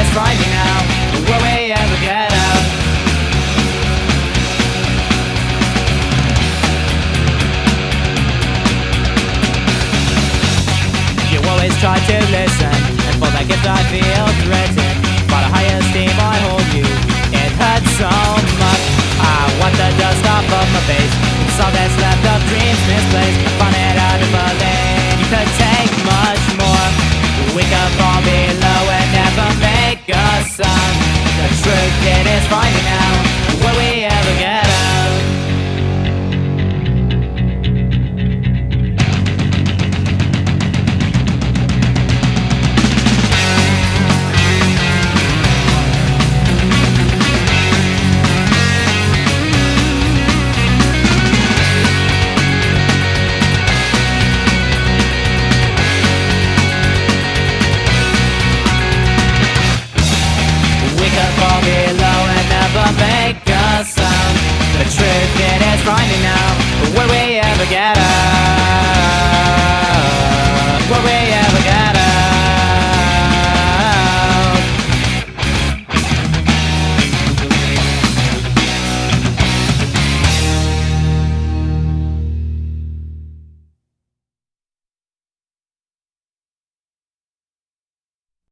find me now. Will we ever get out? You always try to listen, and for that gift I feel threatened. By the higher esteem I hold you, it hurts so much. I want the dust off of my face. It's all that's left of dreams misplaced. Find it hard to believe you could take much more. Wake up